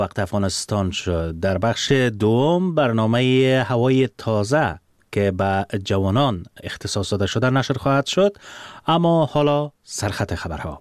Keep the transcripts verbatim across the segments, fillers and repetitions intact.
وقت افغانستان شد. در بخش دوم برنامه هوای تازه که به جوانان اختصاص داده شده نشر خواهد شد، اما حالا سرخط خبرها.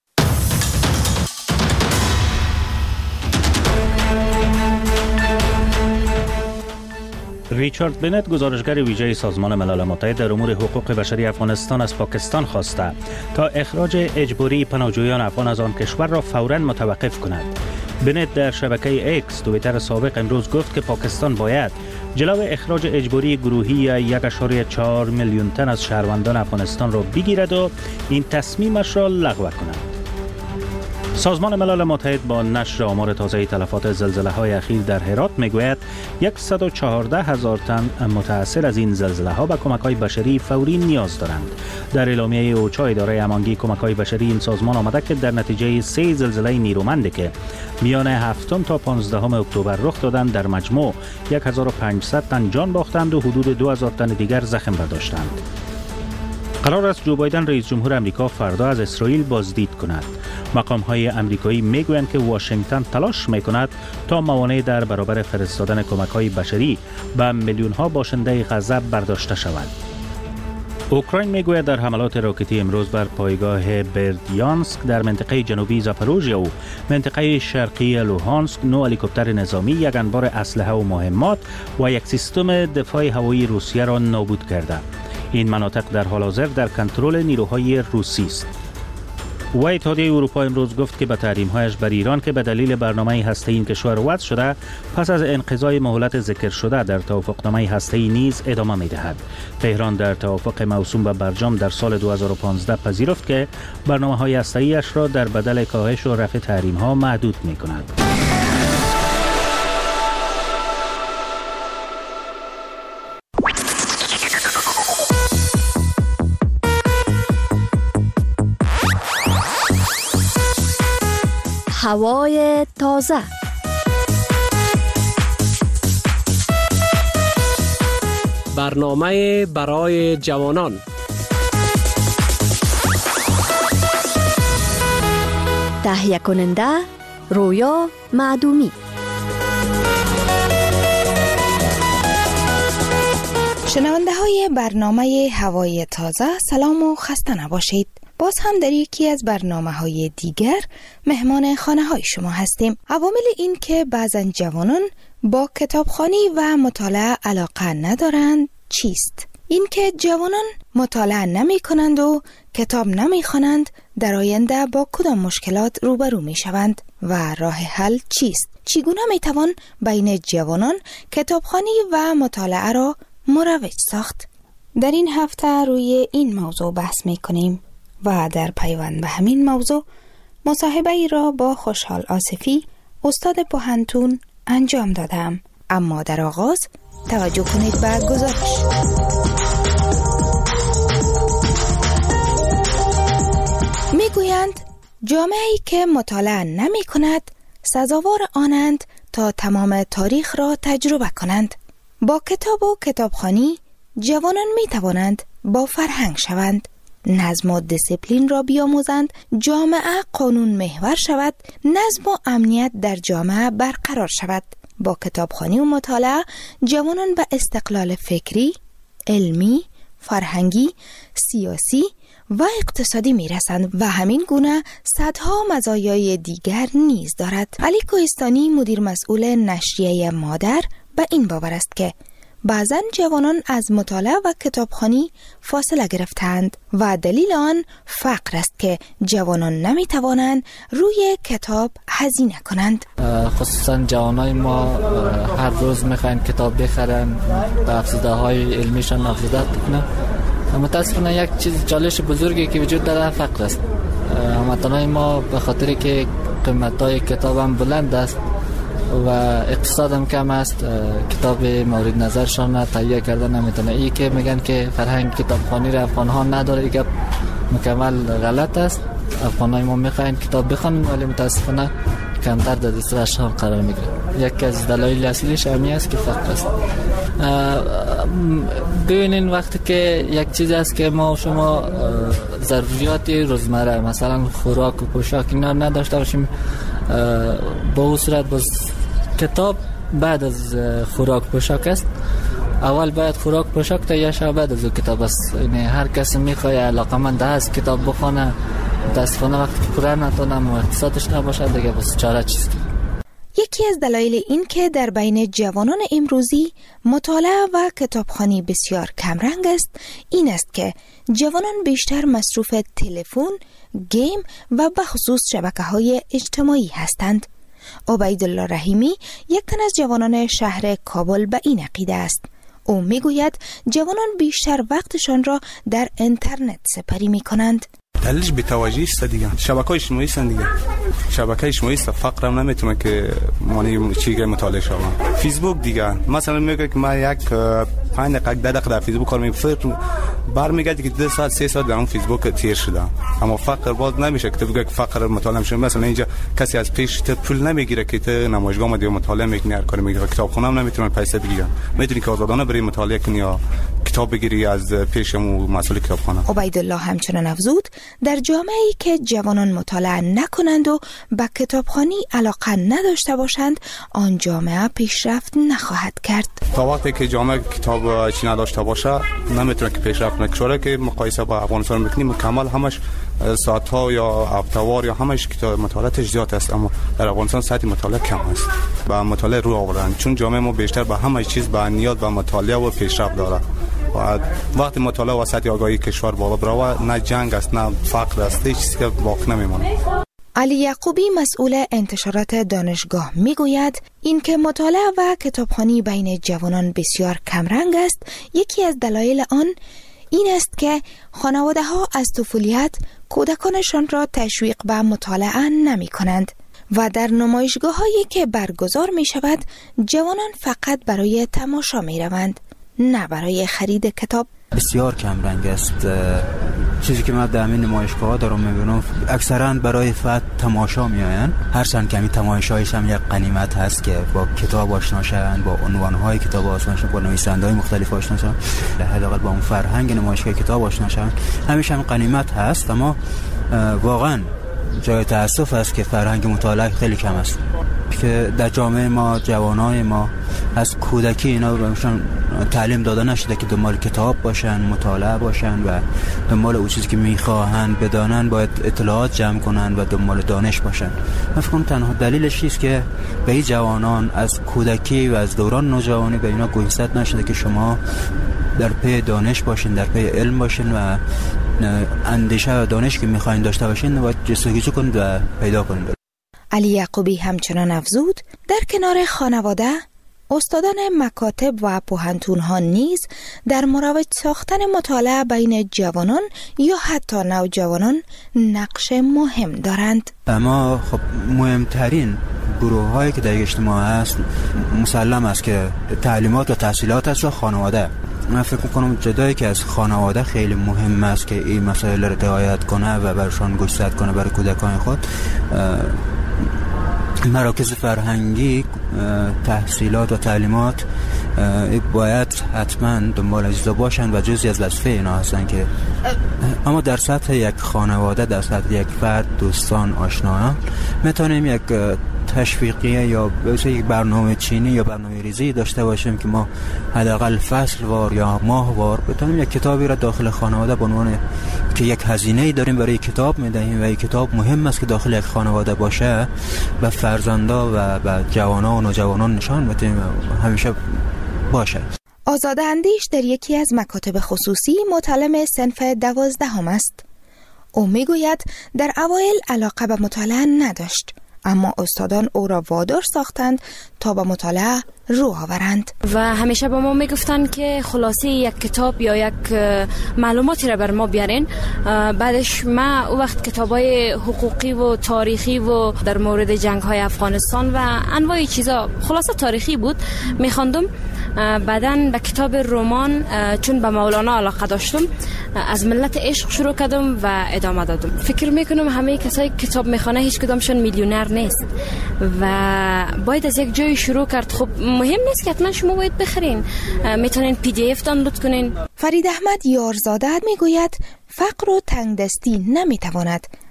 ریچارد بنت، گزارشگر ویژه سازمان ملل متحد در امور حقوق بشری افغانستان، از پاکستان خواسته تا اخراج اجباری پناهجویان افغان از آن کشور را فوراً متوقف کند. بنت در شبکه اکس توییتر سابق امروز گفت که پاکستان باید جلو اخراج اجباری گروهی یک و چهار میلیون تن از شهروندان افغانستان را بگیرد و این تصمیمش را لغو کند. سازمان ملل متحد با نشر آمار تازه تلفات زلزله‌های اخیر در هرات میگوید صد و چهارده هزار تن متأثر از این زلزله‌ها به کمک‌های بشری فوری نیاز دارند. در اعلامیه اوچا اداره امانگی کمک‌های بشری این سازمان آمده که در نتیجه سه زلزله نیرومندی که میان هفتم تا پانزدهم اکتبر رخ دادند در مجموع هزار و پانصد تن جان باختند و حدود دو هزار تن دیگر زخم برداشتند. قرار است جو بایدن رئیس جمهور امریکا فردا از اسرائیل بازدید کند. مقام‌های امریکایی میگویند که واشنگتن تلاش میکند تا موانع در برابر فرستادن کمک‌های بشری به میلیون‌ها باشنده غزه برداشته شود. اوکراین میگوید در حملات راکتی امروز بر پایگاه بردیانسک در منطقه جنوبی زاپاروژیا و منطقه شرقی لوهانسک نو هلیکوپتر نظامی، یک انبار اسلحه و مهمات و یک سیستم دفاع هوایی روسیه را نابود کرده. این مناطق در حال حاضر در کنترل نیروهای روسی است. و اتحادیه اروپا امروز گفت که به تحریم‌هایش بر ایران که به دلیل برنامه هسته‌ای این کشور وضع شده، پس از انقضای مهلت ذکر شده در توافقنامه هسته‌ای نیز ادامه می‌دهد. تهران در توافق موسوم به برجام در سال دو هزار و پانزده پذیرفت که برنامه‌های هسته‌ایش را در بدل کاهش و رفع تحریم‌ها محدود می‌کند. هوای تازه. برنامه برای جوانان. تهیه کننده رویا معدومی. شنونده های برنامه هوای تازه، سلام و خسته نباشید. باز هم در یکی از برنامه‌های دیگر مهمان خانه‌های شما هستیم. عوامل این که بعضن جوانان با کتابخوانی و مطالعه علاقه ندارند چیست؟ این که جوانان مطالعه نمی کنند و کتاب نمی خوانند در آینده با کدام مشکلات روبرو می شوند و راه حل چیست؟ چگونه می توان بین جوانان کتابخوانی و مطالعه را مروج ساخت؟ در این هفته روی این موضوع بحث می کنیم و در پیوند به همین موضوع مصاحبه ای را با خوشحال آصفی، استاد پوهنتون انجام دادم. اما در آغاز توجه کنید به گزارش. میگویند جامعه‌ای که مطالعه نمی کند سزاوار آنند تا تمام تاریخ را تجربه کنند. با کتاب و کتابخوانی جوانان می توانند با فرهنگ شوند، نظم و دیسیپلین را بیاموزند، جامعه قانون محور شود، نظم و امنیت در جامعه برقرار شود. با کتابخوانی و مطالعه جوانان به استقلال فکری، علمی، فرهنگی، سیاسی و اقتصادی می رسند و همین گونه صدها مزایای دیگر نیز دارد. علی کوهستانی، مدیر مسئول نشریه مادر، به این باور است که بعضن جوانان از مطالعه و کتابخوانی فاصله گرفتند و دلیل آن فقر است که جوانان نمی توانند روی کتاب هزینه کنند. خصوصا جوانای ما هر روز میخواین کتاب بخرن، به افزوده های علمیشان افزوده کنن. متاسفانه یک چیز چالش بزرگی که وجود داره فقر است. هموطنان ما به خاطر که قیمت‌های کتاب هم بلند است و اقتصاد هم کم است، کتاب مورد نظرشان تهیه کردن نمیتونه. ای که میگن که فرهنگ کتابخوانی را افغان ها نداره، این مکمل غلط است. افغان های ما میخواین کتاب بخوانن ولی متاسفانه کمتر در دسترسشان قرار میگیره. یکی از دلایل اصلیش همین است که فقر است. ببینین وقتی که یک چیز است که ما و شما ضروریات روزمره مثلا خوراک و پوشاک اینا نداشته باشیم، با اون صورت باز کتاب بعد از خوراک پوشاک است. اول باید خوراک پوشاک تا یا شب بعد از اون کتاب است. یعنی هر کسی میخواد علاقمند است کتاب بخونه، متاسفانه وقتی که پوره نتونم و اقتصادش نباشه دیگه بس چاره چیست. یکی از دلایل این که در بین جوانان امروزی مطالعه و کتابخوانی بسیار کمرنگ است این است که جوانان بیشتر مصروف تلفن، گیم و به خصوص شبکه‌های اجتماعی هستند. عبیدالله رحیمی یک تن از جوانان شهر کابل به این عقیده است. او میگوید جوانان بیشتر وقتشان را در اینترنت سپری می کنند. دلیلش بی‌توجهی است دیگه. شبکه‌های اجتماعی است دیگه. شبکه اجتماعی است فقرم نمیتونه که معنی چیزی مطالعه شوم. فیسبوک دیگه مثلا میگه که من یک پنج دقیقه ده دقیقه در فیسبوک کار می‌کنم برمیگردی که دو ساعت سه ساعت در اون فیسبوک تیر شده. اما فقر باز نمیشه که تو بگی که فقر مطالعه میشه. مثلا اینجا کسی از پیش تو پول نمیگیره که تو نمایشگاه ما دیگه مطالعه میکنی هر کاری میگیره. کتابخونه هم نمیتونه پیسه بگیره. میتونی که آزادانه بری مطالعه کنی یا کتاب بگیری از پیشمو مسئول کتابخانه. عبیدالله همچنان افزود در جامعه‌ای که جوانان مطالعه نکنند و به کتابخوانی علاقه نداشته باشند آن جامعه پیشرفت نخواهد کرد. تا وقتی که جامعه کتاب چی نداشته باشه نمیتونه که پیشرفت نکنه. که مقایسه با افغانستان میکنیم کامل همش ساعت ها یا هفته‌وار یا همش کتاب مطالعاتش زیاد است اما در افغانستان سطح مطالعه کم است. با مطالعه رو آوردن چون جامعه ما بیشتر به همه چیز به نیاز به مطالعه و پیشرفت داره. و وقتی مطالعه و سطح آگاهی کشور بالا بره نه جنگ است نه فقر است هیچ چیزی که باقی نمیمونه. علی یعقوبی مسئول انتشارات دانشگاه میگوید اینکه مطالعه و کتابخوانی بین جوانان بسیار کمرنگ است یکی از دلایل آن این است که خانواده ها از طفولیت کودکانشان را تشویق به مطالعه نمی کنند و در نمایشگاه هایی که برگزار می شود جوانان فقط برای تماشا می روند نه برای خرید کتاب. بسیار کم رنگ است. چیزی که من در همین نمایشگاه دارم میبینم اکثرا برای فقط تماشا میآیند. هرچند که همین تماشایش هم یک غنیمت هست که با کتاب آشنا شوند، با عنوانهای کتاب آشنا شوند، با نویسنده‌های مختلف آشنا شوند، حداقل با اون فرهنگ نمایشگاه کتاب آشنا شوند. همیشه هم غنیمت هست اما واقعا جای تأسف است که فرهنگ مطالعه خیلی کم است که در جامعه ما جوانای ما از کودکی اینا بهشون تعلیم داده نشده که دنبال کتاب باشن، مطالعه باشن و دنبال اون چیزی که میخواهند بدانن باید اطلاعات جمع کنن و دنبال دانش باشن. من فکر کنم تنها دلیلش است که به این جوانان از کودکی و از دوران نوجوانی به اینا گوشزد نشده که شما در پی دانش باشین، در پی علم باشین و اندیشه و دانش که میخواین داشته باشین و جستجو کنید و پیدا کنید. علی یعقوبی همچنان افزود در کنار خانواده استادان مکاتب و پوهنتون‌ها نیز در مروج ساختن مطالعه بین جوانان یا حتی نوجوانان نقش مهم دارند. اما خب مهمترین گروه هایی که در اجتماع هست مسلم است که تعلیمات و تحصیلات است و خانواده. من فکر میکنم جدایی که از خانواده خیلی مهم است که این مسائل را رعایت کنه و برشان گوشزد کنه برای کودکان خود. مراکز فرهنگی تحصیلات و تعلیمات باید حتما دنبال اجزا باشن و جزئی از وظیفه اینا هستن که اما در سطح یک خانواده، در سطح یک فرد، دوستان، آشنایان میتونیم یک تشویقیه یا یک برنامه چینی یا برنامه ریزی داشته باشیم که ما حداقل فصل وار یا ماه وار بتونیم یک کتابی را داخل خانواده به عنوان که یک هزینه‌ای داریم برای کتاب میدهیم و این کتاب مهم است که داخل یک خانواده باشه و فرزندا و به جوانان و نوجوانان نشان بدیم همیشه باشه. آزاده اندیش در یکی از مکاتب خصوصی متعلم صنف دوازدهم است. او میگوید در اوایل علاقه به مطالعه نداشت اما استادان او را وادار ساختند تا به مطالعه رو آورند و همیشه به ما میگفتن که خلاصه یک کتاب یا یک معلوماتی را بر ما بیارین. بعدش ما او وقت کتابای حقوقی و تاریخی و در مورد جنگ های افغانستان و انواع چیزا خلاصه تاریخی بود میخواندم. بعدن به کتاب رمان چون به مولانا علاقه داشتم از ملت عشق شروع کردم و ادامه دادم. فکر میکنم همه کسایی کتاب میخوانه هیچ کدامشون میلیونر نیست و باید از یک جای شروع کرد. خب مهم نیست که حتما شما باید بخرین، میتونین پی دی اف دانلود کنین. فرید احمد یارزاده میگوید فقر و تنگدستی نمیتواند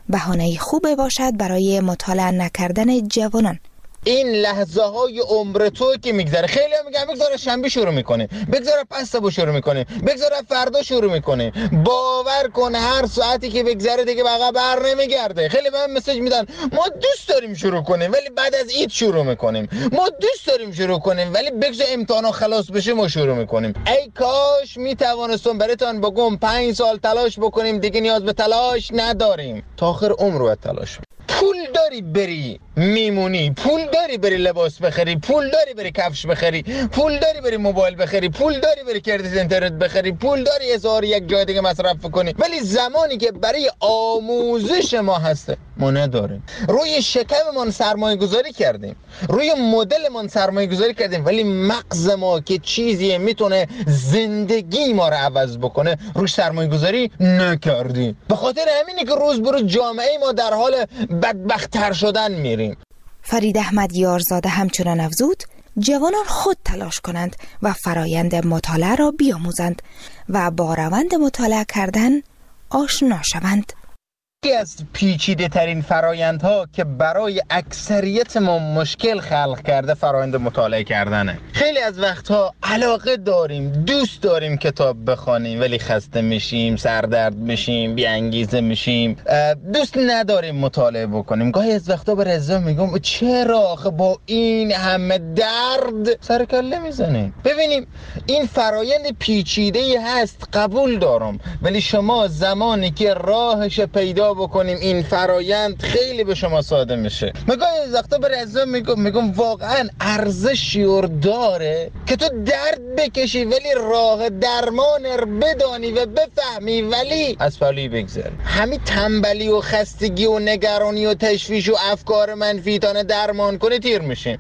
بهانه خوبه باشد برای مطالعه نکردن جوانان. این لحظه های عمر تو که میگذره، خیلی هم میگن بگذاره شنبه شروع میکنه، بگذاره پس صبح شروع میکنه، بگذاره فردا شروع میکنه. باور کن هر ساعتی که بگذره دیگه بقا بر نمیگرده. خیلی به من مسیج میدن ما دوست داریم شروع کنیم ولی بعد از عید شروع میکنیم، ما دوست داریم شروع کنیم ولی بگذار امتحانا خلاص بشه ما شروع میکنیم. ای کاش میتوانستم براتون بگم پنج سال تلاش بکنیم دیگه نیاز به تلاش نداریم، تا آخر عمر رو تلاش. پول داری بری میمونی، پول داری بری لباس بخری، پول داری بری کفش بخری، پول داری بری موبایل بخری، پول داری بری کردیت اینترنت بخری، پول داری هزار یک جای دیگه مصرف کنی، ولی زمانی که برای آموزش ما هسته ما نداریم. روی شکممون سرمایه گذاری کردیم، روی مدلمون سرمایه گذاری کردیم، ولی مغز ما که چیزی میتونه زندگی ما رو عوض بکنه روی سرمایه گذاری نکردیم. به خاطر همینه که روز به روز جامعه ما در حال بدبخت‌تر شدن میریم. فرید احمد یارزاده همچنان افزود جوانان خود تلاش کنند و فرایند مطالعه را بیاموزند و با روند مطالعه کردن آشنا شوند. یکی از پیچیده ترین فرایندها که برای اکثریت ما مشکل خلق کرده فرایند مطالعه کردنه. خیلی از وقتها علاقه داریم، دوست داریم کتاب بخوانیم ولی خسته میشیم، سردرد میشیم، بی انگیزه میشیم، دوست نداریم مطالعه بکنیم. گاهی از وقتا به رضا میگم چرا آخه با این همه درد سر کله میزنیم؟ ببینیم این فرایند پیچیده هست، قبول دارم، ولی شما زمانی که راهش پیدا بکنیم این فرایند خیلی به شما ساده میشه. مگه از وقتا به رضا میگم میگم واقعا ارزشی رو داره که تو درد بکشی ولی راه درمان رو بدانی و بفهمی ولی از پلی بگذری. همین تنبلی و خستگی و نگرانی و تشویش و افکار منفی تانه درمان کنه تیر میشه.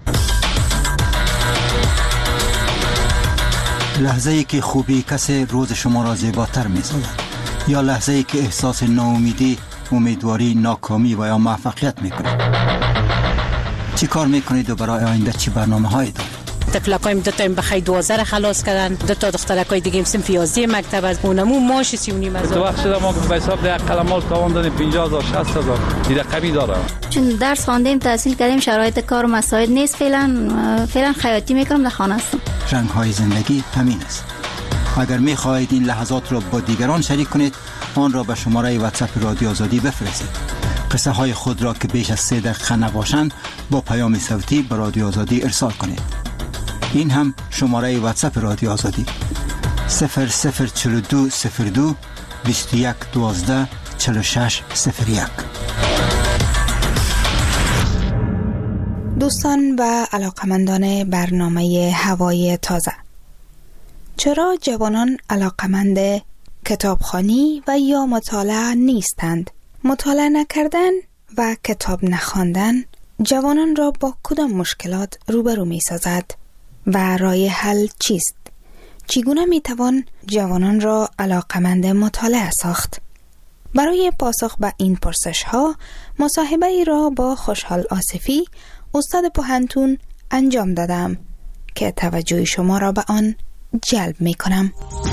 لحظه ای که خوبی کسی روز شما را زیباتر می‌سازد یا لحظه ای که احساس ناامیدی، امیدواری، ناکامی و یا موفقیت میکنید؟ چی کار میکنید و برای آینده چی برنامه هایی دارید؟ تفلکایم دو تا این بخی دوازده خلاص کردن، دو تا دخترکای دیگه صنف یازده مکتب از اونمو ماش سی و نیم هزار. تو وقت شده ما به حساب ده قلمال تاوان دادیم پنجاه هزار شصت هزار دیده قوی داره. چون درس خواندیم تحصیل کردیم شرایط کار و مساعد نیست، فعلا فعلا خیاطی میکنم در خانه هستم. رنگ های زندگی همین است. اگر میخواهید این لحظات را با دیگران شریک کنید آن را به شماره واتساپ رادیو آزادی بفرستید. قصه های خود را که بیش از سه دقیقه نباشند با پیام صوتی به رادیو آزادی ارسال کنید. این هم شماره واتساپ رادیو آزادی صفر صفر چهل و دو صفر دو بیست و یک دوازده چهل و شش صفر یک. دوستان و علاقمندان برنامه هوای تازه، چرا جوانان علاقمند کتابخوانی و یا مطالعه نیستند؟ مطالعه نکردن و کتاب نخواندن جوانان را با کدام مشکلات روبرو می سازد و راه حل چیست؟ چگونه می توان جوانان را علاقمند مطالعه ساخت؟ برای پاسخ به این پرسش ها مصاحبه ای را با خوشحال آصفی استاد پوهنتون انجام دادم که توجه شما را به آن جلب می کنم.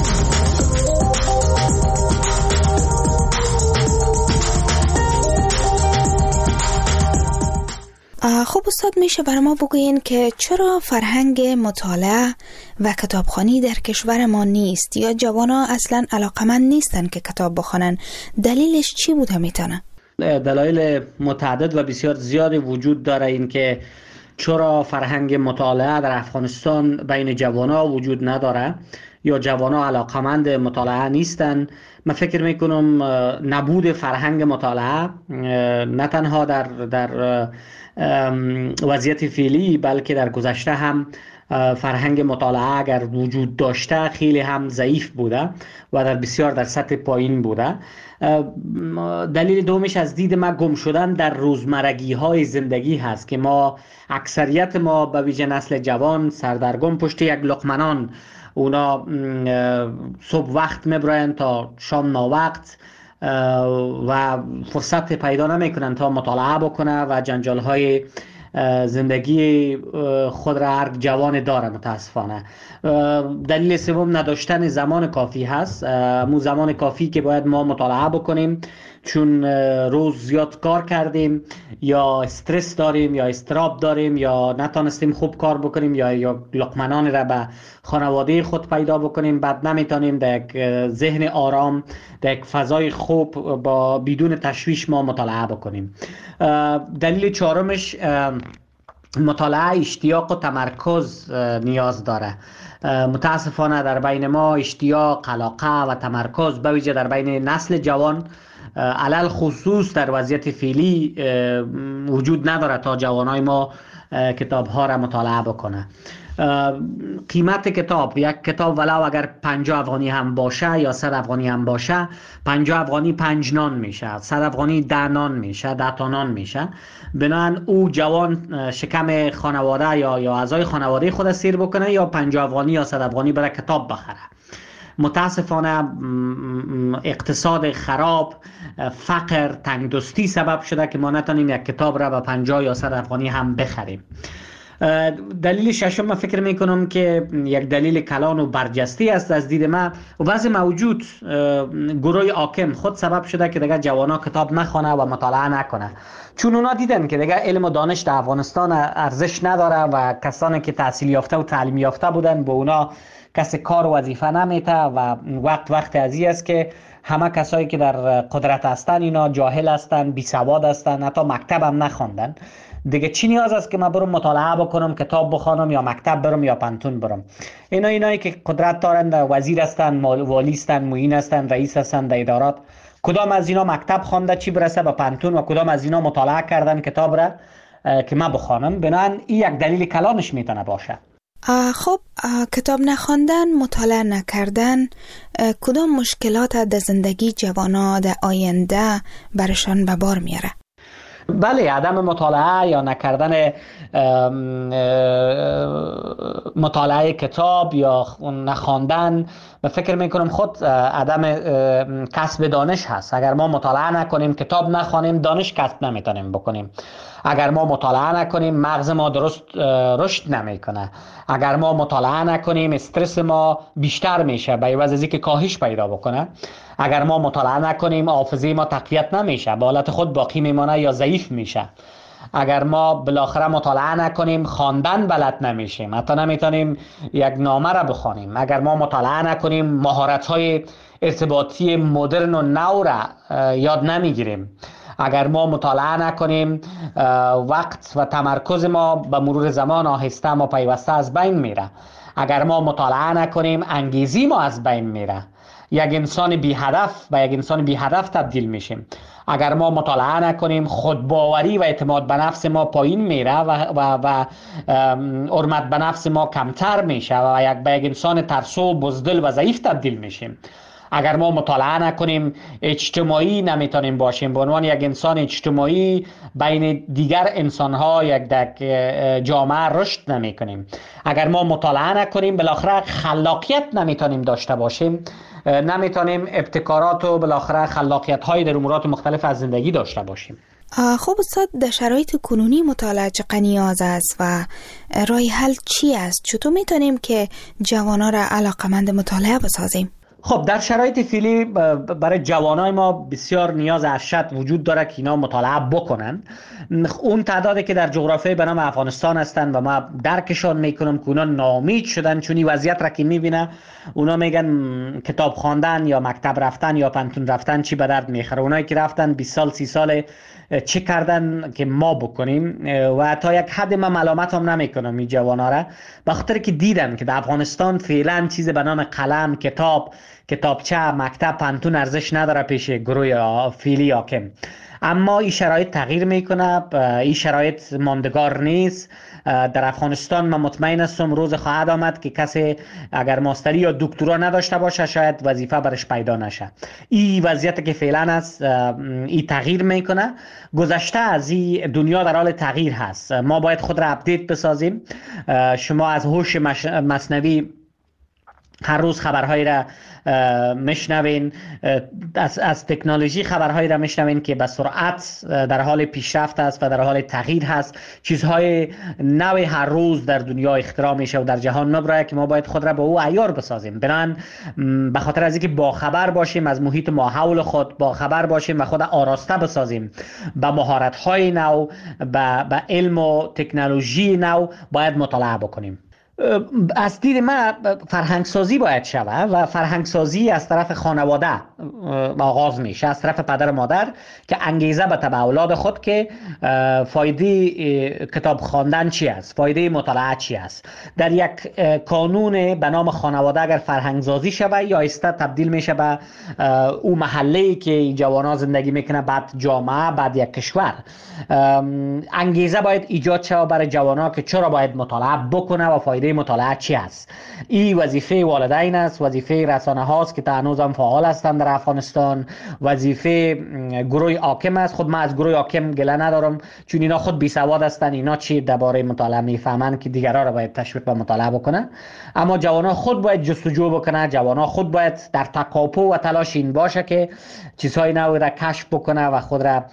خب استاد میشه برای ما بگوین که چرا فرهنگ مطالعه و کتابخوانی در کشور ما نیست یا جوانا اصلا علاقمند نیستن که کتاب بخونن؟ دلیلش چی بوده میتونه؟ دلایل متعدد و بسیار زیادی وجود داره این که چرا فرهنگ مطالعه در افغانستان بین جوانا وجود نداره یا جوانا علاقمند مطالعه نیستن. من فکر میکنم نبود فرهنگ مطالعه نه تنها در در وضعیت فعلی بلکه در گذشته هم فرهنگ مطالعه اگر وجود داشته خیلی هم ضعیف بوده و در بسیار در سطح پایین بوده. دلیل دومش از دید ما گم شدن در روزمرگی های زندگی هست که ما اکثریت ما به ویژه نسل جوان سردرگم پشت یک لقمه، اونا صبح وقت میبرن تا شام ناوقت و فرصت پیدا نمیکنن تا مطالعه بکنه و جنجال های زندگی خود را هر جوان داره متاسفانه. دلیل سوم نداشتن زمان کافی هست، مو زمان کافی که باید ما مطالعه بکنیم چون روز زیاد کار کردیم یا استرس داریم یا استراب داریم یا نتانستیم خوب کار بکنیم یا یا لقمنان را به خانواده خود پیدا بکنیم، بعد نمیتونیم در یک ذهن آرام در یک فضای خوب با بدون تشویش ما مطالعه بکنیم. دلیل چهارمش مطالعه اشتیاق و تمرکز نیاز داره. متاسفانه در بین ما اشتیاق، علاقه و تمرکز به ویژه در بین نسل جوان علل خصوص در وضعیت فعلی وجود نداره تا جوانای ما کتاب ها را مطالعه بکنه. قیمت کتاب، یک کتاب ولو اگر پنجاه افغانی هم باشه یا صد افغانی هم باشه، پنجاه افغانی پنج نان میشه، صد افغانی ده نان میشه، ده تا نان میشه. بنابراین او جوان شکم خانواده یا یا اعضای خانواده خود سیر بکنه یا پنجاه افغانی یا صد افغانی برای کتاب بخره. متاسفانه اقتصاد خراب، فقر، تنگدستی سبب شده که ما نتونیم یک کتاب را به پنجاه یا صد افغانی هم بخریم. دلیل ششم من فکر میکنم که یک دلیل کلان و برجسته است از دید من و وضع موجود گروه حاکم خود سبب شده که دیگه جوانا کتاب نخونه و مطالعه نکنه، چون اونا دیدن که دیگه علم و دانش در افغانستان ارزش نداره و کسانی که تحصیل یافته و تعلیم یافته بودن به اونا کسی کار و وظیفه نمیته و وقت وقت ازی است که همه کسایی که در قدرت هستن اینا جاهل هستن، بی سواد هستن، حتی مکتب هم نخوندن. دیگه چی نیاز است که من برم مطالعه بکنم، کتاب بخونم یا مکتب برم یا پانتون برم؟ اینا اینایی که قدرت دارن، وزیر هستن، والی هستن، معین هستن، رئیس هستن در ادارات، کدام از اینا مکتب خوانده چی برسه به پانتون و کدام از اینا مطالعه کردن کتاب را که من بخوانم؟ بنابراین این یک دلیل کلانش میتونه باشه. خب کتاب نخواندن، مطالعه نکردن کدام مشکلات در زندگی جوانا در آینده برشان به بار میاره؟ بله، عدم مطالعه یا نکردن مطالعه کتاب یا نخواندن به فکر میکنم خود عدم کسب دانش هست. اگر ما مطالعه نکنیم، کتاب نخوانیم، دانش کسب نمیتونیم بکنیم. اگر ما مطالعه نکنیم، مغز ما درست رشد نمیکنه. اگر ما مطالعه نکنیم، استرس ما بیشتر میشه به عوض از اینکه کاهش پیدا بکنه. اگر ما مطالعه نکنیم، حافظه ما تقویت نمیشه، به حالت خود باقی میمانه یا ضعیف میشه. اگر ما بالاخره مطالعه نکنیم، خواندن بلد نمیشیم، حتی نمیتونیم یک نامه را بخوانیم. اگر ما مطالعه نکنیم، مهارت‌های ارتباطی مدرن و نو را یاد نمیگیریم. اگر ما مطالعه نکنیم، وقت و تمرکز ما به مرور زمان آهسته ما پیوسته از بین میره. اگر ما مطالعه نکنیم، انگیزی ما از بین میره. یک انسان بی هدف به یک انسان بی هدف تبدیل میشیم. اگر ما مطالعه نکنیم، خودباوری و اعتماد به نفس ما پایین میره و و و حرمت به نفس ما کمتر میشه و یک به یک انسان ترسو، بزدل و ضعیف تبدیل میشیم. اگر ما مطالعه نکنیم، اجتماعی نمیتونیم باشیم. به عنوان یک انسان اجتماعی بین دیگر انسان‌ها یک جامعه رشد نمیکنیم. اگر ما مطالعه نکنیم، بالاخره خلاقیت نمیتونیم داشته باشیم، نمیتونیم ابتکارات و بالاخره خلاقیت‌های در امورات مختلف از زندگی داشته باشیم. خب استاد، در شرایط کنونی مطالعه چقدر نیاز است و راه حل چی است؟ چطور میتونیم که جوانان را علاقمند مطالعه بسازیم؟ خب در شرایط فعلی برای جوانای ما بسیار نیاز ارشد وجود داره که اینا مطالعه بکنن. اون تعدادی که در جغرافیای به نام افغانستان هستن و ما درکشان میکنم که اونا ناامید شدن چون این وضعیت را که میبینه، اونا میگن کتاب خواندن یا مکتب رفتن یا پانتون رفتن چی به درد میخوره. اونایی که رفتن بیست سال سی سال چه کردن که ما بکنیم؟ و تا یک حد من ملامت هم نمیکنم این جوانا را، به خاطر که دیدن که در افغانستان فعلا چیز به نام قلم، کتاب، کتابچه، مکتب، پانتون ارزش نداره پیش گروه فعلی حاکم. اما این شرایط تغییر میکنه، این شرایط ماندگار نیست. در افغانستان من مطمئن هستم روز خواهد آمد که کسی اگر ماستری یا دکترا نداشته باشه شاید وظیفه برش پیدا نشه. این وضعیت که فعلا است، این تغییر میکنه. گذشته از این دنیا در حال تغییر هست. ما باید خود را اپدیت بسازیم. شما از هوش مصنوی هر روز خبرهایی را میشنوین، از, از تکنولوژی خبرهایی را میشنوین که به سرعت در حال پیشرفت است و در حال تغییر هست. چیزهای نوی هر روز در دنیا اختراع میشه و در جهان میبره که ما باید خود را به او عیار بسازیم. بنابراین به خاطر از اینکه با خبر باشیم از محیط ما حول خود، با خبر باشیم و خود آراسته بسازیم به مهارت‌های نو، به, به علم و تکنولوژی نو، باید مطالعه بکنیم. از دید من فرهنگسازی باید شود و فرهنگسازی از طرف خانواده آغاز میشه، از طرف پدر و مادر که انگیزه به تبع اولاد خود که فایده کتاب خواندن چی است، فایده مطالعه چی است. در یک کانون به نام خانواده اگر فرهنگسازی شود یا ایسته تبدیل میشه به او محله‌ای که این جوانا زندگی میکنه، بعد جامعه، بعد یک کشور. انگیزه باید ایجاد شود برای جوانا که چرا باید مطالعه بکنه و فایده مطالعه چی است. این وظیفه والدین است، وظیفه رسانه هاست که تا هنوز هم فعال هستند در افغانستان، وظیفه گروه حاکم است. خود من از گروه حاکم گله ندارم چون اینا خود بی سواد هستند، اینا چی درباره مطالعه میفهمند که دیگران را باید تشویق به مطالعه بکنه. اما جوانا خود باید جستجو بکنه، جوانا خود باید در تکاپو و تلاش این باشه که چیزهای نو را کشف بکنه و خود را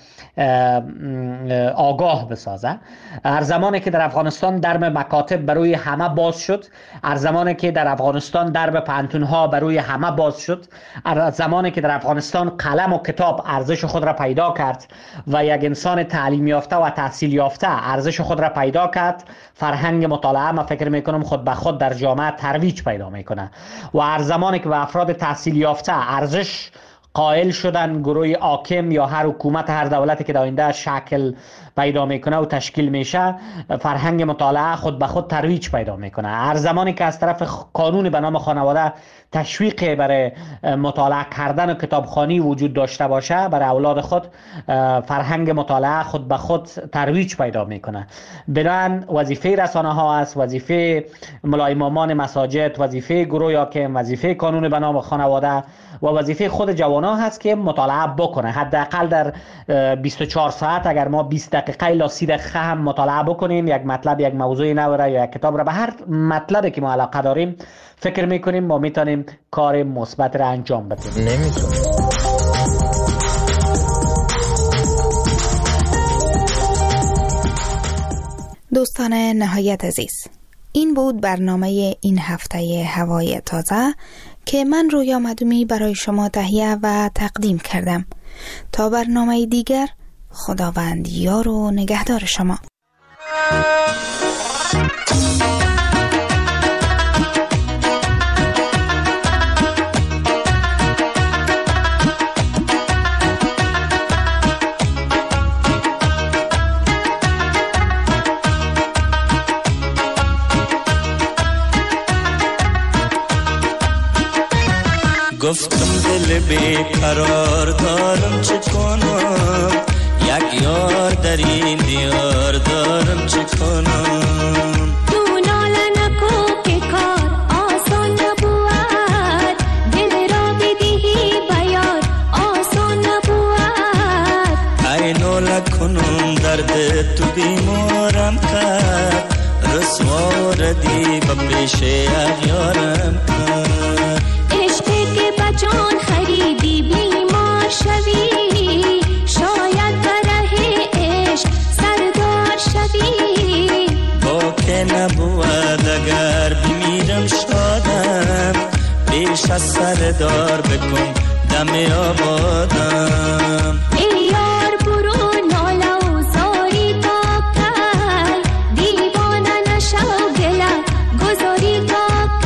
آگاه بسازه. هر زمانی که در افغانستان درب مکاتب برای همه باز شد، هر زمانی که در افغانستان درب پانتون ها برای همه باز شد، هر زمانی که در افغانستان قلم و کتاب ارزش خود را پیدا کرد و یک انسان تعلیم یافته و تحصیل یافته ارزش خود را پیدا کرد، فرهنگ مطالعه ما فکر میکنم خود به خود در جامعه ترویج پیدا میکنه. و هر زمانی که به افراد تحصیل یافته ارزش قائل شدن، گروه حاکم یا هر حکومت، هر دولتی که در آینده شکل پیدا میکنه و تشکیل میشه، فرهنگ مطالعه خود به خود ترویج پیدا میکنه. هر زمانی که از طرف قانون به نام خانواده تشویق برای مطالعه کردن و کتابخوانی وجود داشته باشه برای اولاد خود، فرهنگ مطالعه خود به خود ترویج پیدا میکنه. بنابراین وظیفه رسانه ها است، وظیفه ملا امامان مساجد، وظیفه گروه حاکم، وظیفه قانون به نام خانواده و وظیفه خود جوانا هست که مطالعه بکنه. حداقل در بیست و چهار ساعت اگر ما بیست دقیقه الا سی دقیقه هم مطالعه بکنیم، یک مطلب، یک موضوع نو را یا یک کتاب را، به هر مطلبی که ما علاقه داریم فکر میکنیم ما میتونیم کار مثبت را انجام بدیم. نمیتونیم. دوستان نهایت عزیز، این بود برنامه این هفته هوای تازه که من رویا مدومی برای شما تهیه و تقدیم کردم. تا برنامه دیگر، خداوند یار و نگهدار شما. گفتم دل بیقرار دارم چه کنم، یک یار در این دیار دارم چه کنم. تو ناله نکو که کار آسان نبود، دل را بدهی بیار آسان نبود. ای ناله کنم درد تو بیمارم کرد، رسوا ردی به پیش اغیارم کرد. عشقی که بجان خریدی بیمار شوی، شاید بره عشق سردار شوی. با که نبود اگر بمیرم شادم، پیش از سردار بکن دم آبادم. ای یار برو ناله و زاری تا کی، دیوانه نشو گله گذاری تا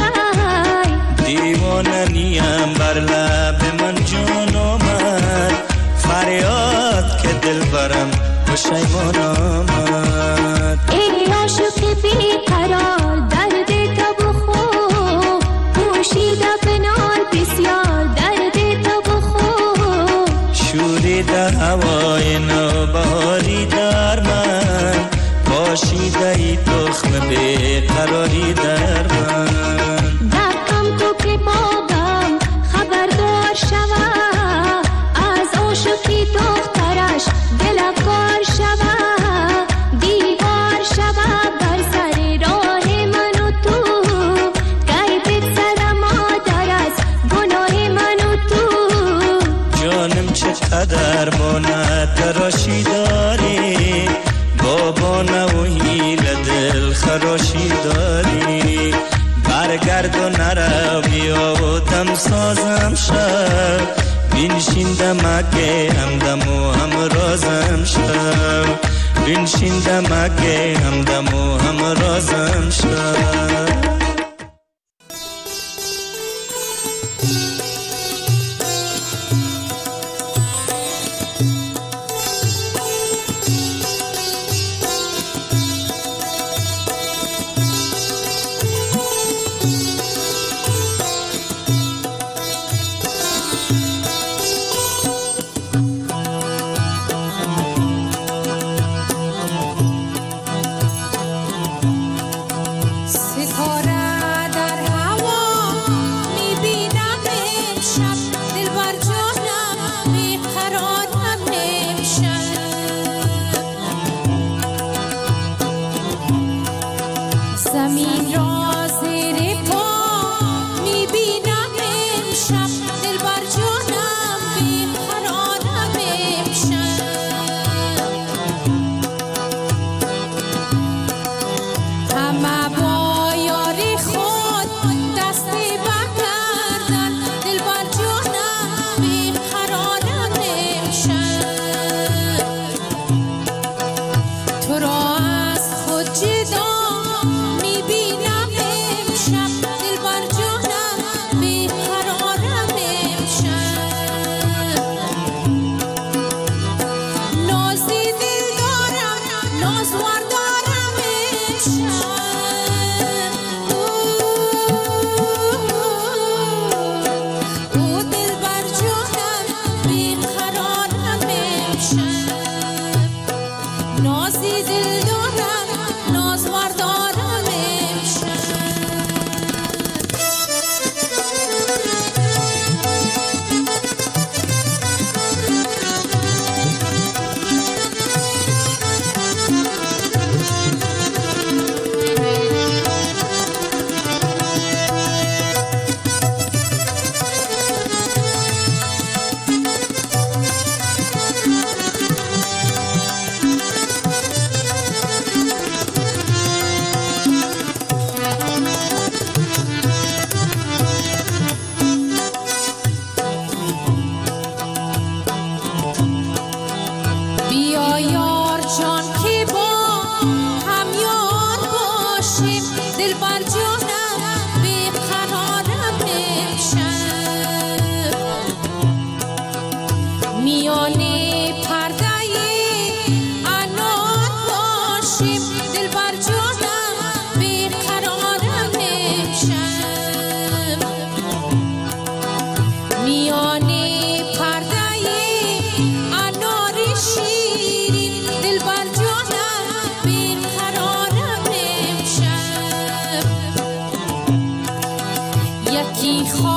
کی. دیوانه نیم بر لب من جان آمد، فریاد که دل برم پشیمان آمد. ای عاشق بیقرار درد تو بخو، پوشیده بنال بسیار درد تو بخو. شوریده هوای نوبهاری در من، پاشیده ای تخم بیقراری در من. دقم تو که باغم خبردار شوه، از عاشقی دخترش دلکار شوه. دیوار شوه بر سر راه من و تو، غیبت سرما داری برگرد و نرو بیا و دم سازم شد بینشین دمکه همدم و همرازم شد بینشین دمکه همدم و همرازم شد یکی